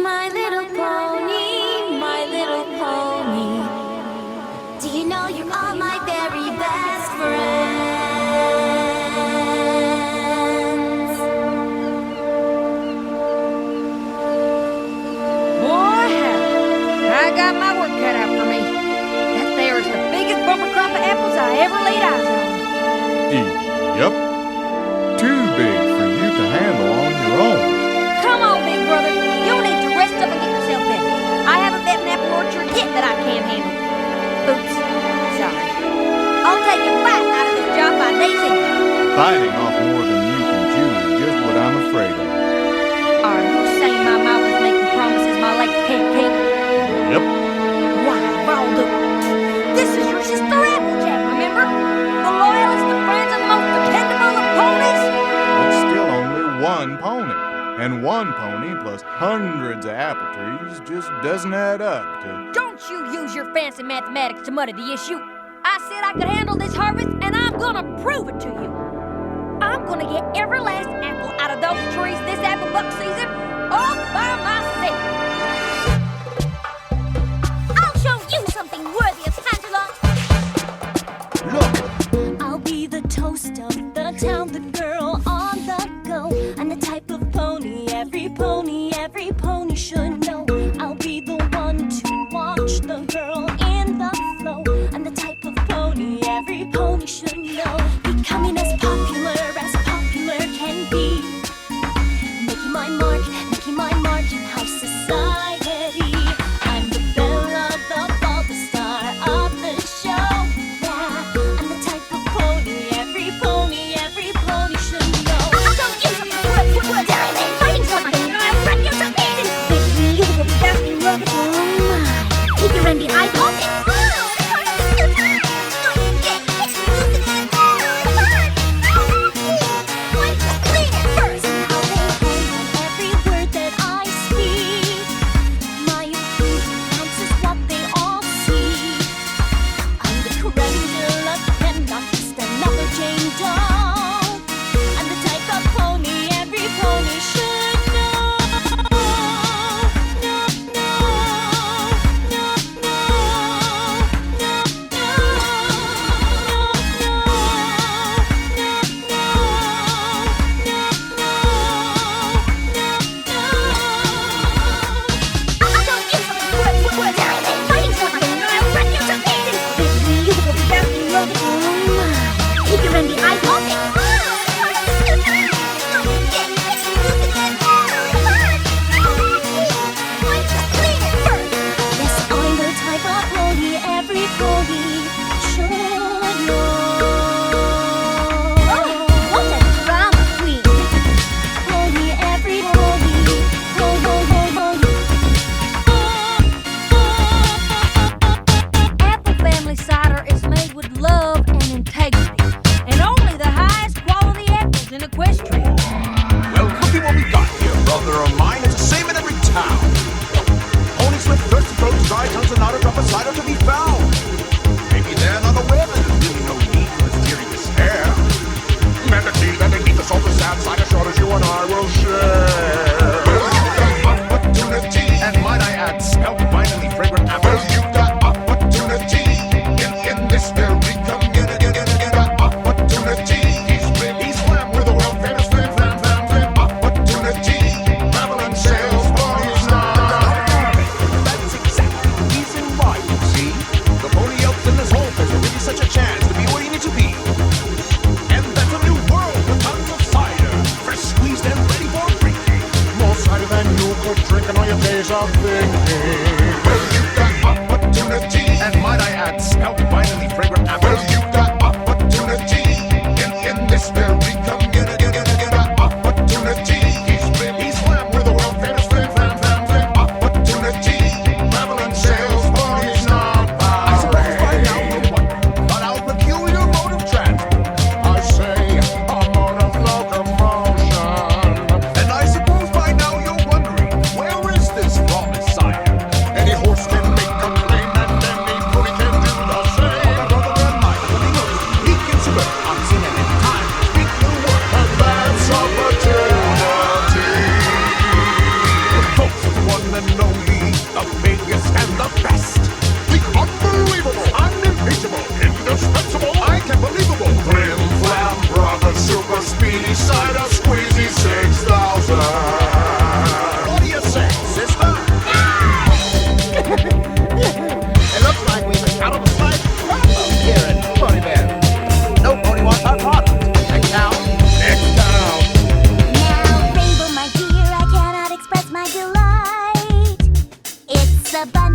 My little pony, my little pony. Do you know you are my very best friends? Boy, I got my work cut out for me. That there is the biggest bumper crop of apples I ever laid eyes on. Yep. Too big for you to handle on your own. Come on, big brother. You need to rest up and get yourself better. I haven't met an apple orchard yet that I can't handle. Oops. Sorry. I'll take a bite out of this job by Daisy. Biting off more than you can chew is just what I'm afraid of. Are you saying my mouth is making promises my legs can't keep? Yep. Why, Baldo, this is your sister Applejack, remember? The loyalest of friends and the most dependable of ponies? But still only one pony. And one pony plus hundreds of apple trees just doesn't add up to... Don't you use your fancy mathematics to muddy the issue. I said I could handle this harvest, and I'm gonna prove it to you. I'm gonna get every last apple out of those trees this apple buck season all by myself. I'll show you something worthy of Santa. Look! I'll be the toast of the town, the girl on the go. I'm the type of pony every pony should know. I'll be the one to watch the girl in the flow. I'm the type of pony every pony should know. Becoming as popular can be. Making my mark in high society. I'm the belle of the ball, the star of the show. Yeah, I'm the type of pony every pony should know. I'll show you something worth fighting something. I'll run you to pieces. Baby, you will be dancing rocket. Oh my, keep your envy eyes open.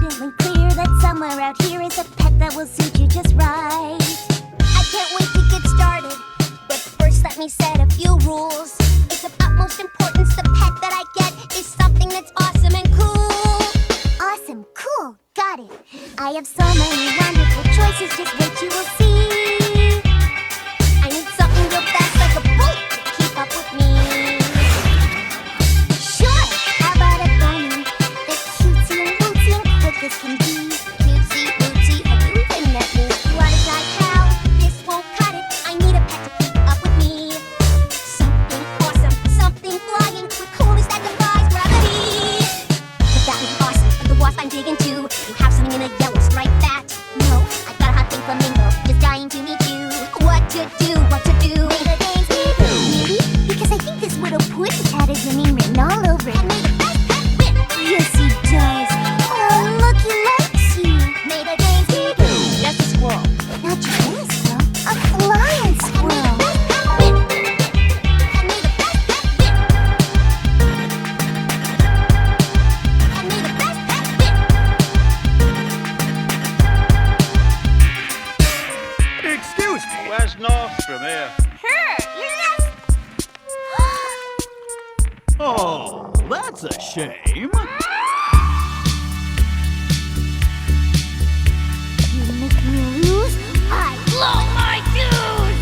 feeling clear that somewhere out here is a pet that will suit you just right. I can't wait to get started, but first let me set a few rules. It's of utmost importance the pet that I get is something that's awesome and cool. Awesome, cool, got it. I have so many wonderful choices, just wait you will see. I need something real fast like a bullet to keep up with me. Sure, how about a bunny that's cutesy and bootsy and quick as can be? Cutesy, bootsy, have you even met me? What is that cow? This won't cut it. I need a pet to keep up with me. Something awesome, something flying with coolness that defies gravity. But that was awesome, but the wasp I'm digging to. You have something in a yellow stripe that. No, I got a hot pink flamingo, just dying to meet you. What to do, what to do. May the days be really? Because I think this little pussy cat has your name written all over it. And may the best pet win. Yes, he does. Oh, look, he likes you. May the days be That's a squirrel. not just any squirrel, a flying squirrel. And may the best pet win. And may the best pet win. Excuse me. Where's North from here? Oh, that's a shame. You make me lose, I blow my fuse!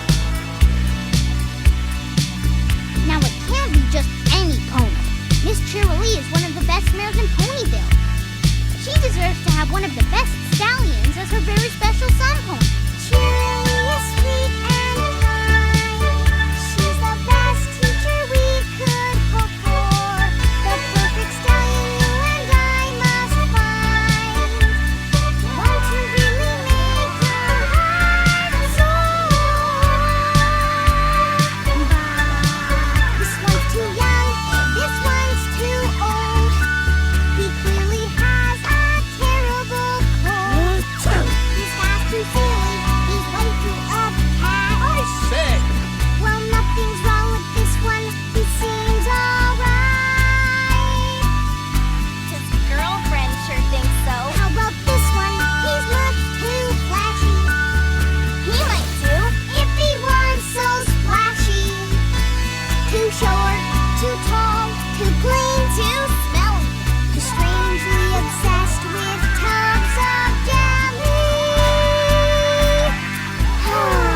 Now it can't be just any pony. Miss Cheerilee is one of the best mares in Ponyville. She deserves to have one of the best stallions as her very special son pony. Cheerilee is sweet and kind. She's the best teacher we could hope for. The perfect stallion you and I must find. Want to really make your heart soar. This one's too young, this one's too old. He clearly has a terrible cold. He's fast too silly, he's way too uptight. I say, Well, nothing's wrong with this one, he seems alright. His girlfriend sure thinks so. How about this one? He's much too flashy. He might do if he weren't so splashy. Too short, too tall, too clean, too smelly. Too strangely obsessed with tubs of jelly. I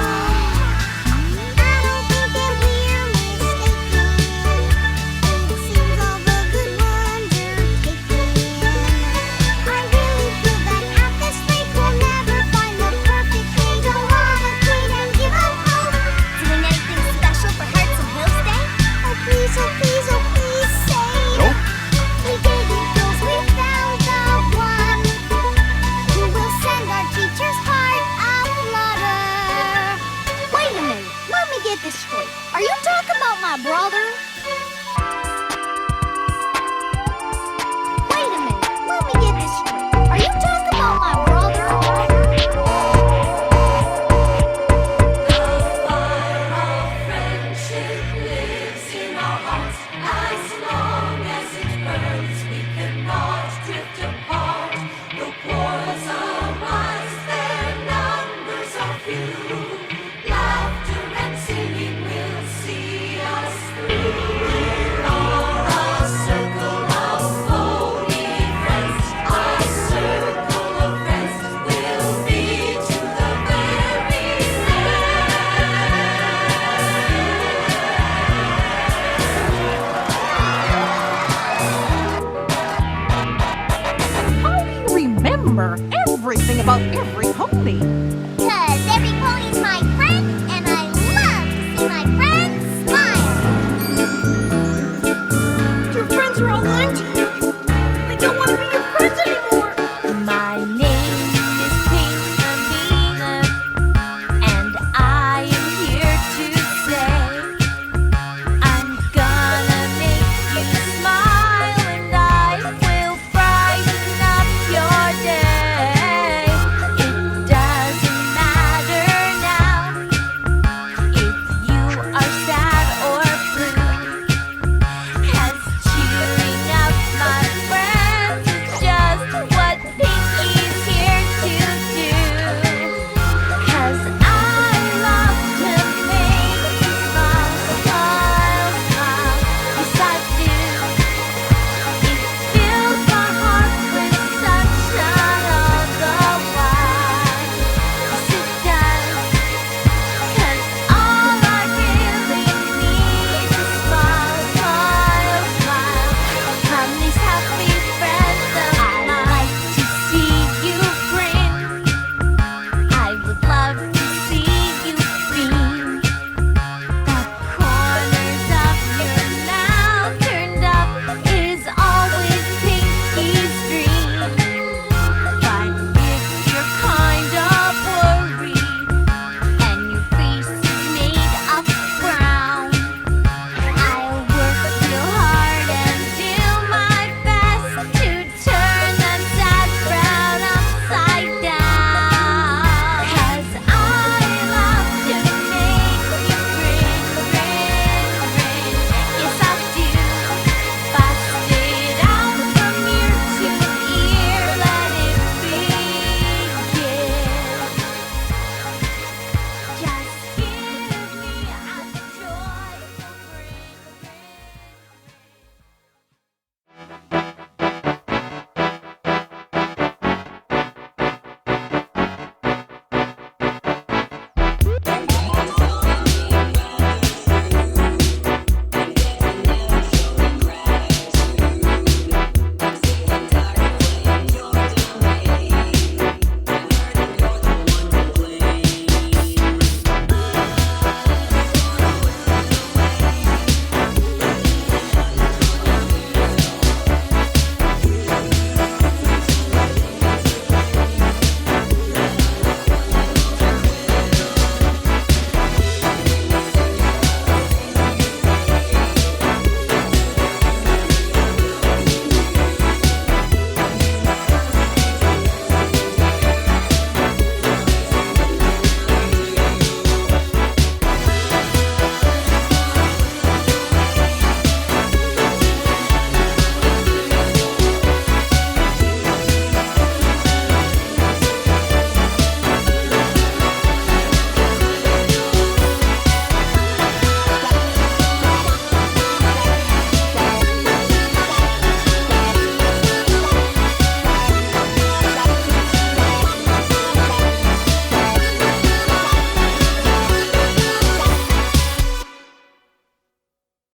don't think that we're mistaken. It seems all the good ones are taken. I really feel that at this rate we'll never find the perfect thing. Don't wanna quit and give up hope. Doing anything special for Hearts and Hills Day? Oh please, oh please, oh please say. Nope. We didn't cause we found the one who will send our teacher's heart a-flutter. Wait a minute, let me get this straight. Are you talking about my brother? Wait a minute, let me get this straight. Are you talking about my brother? How do you remember everything about every pony?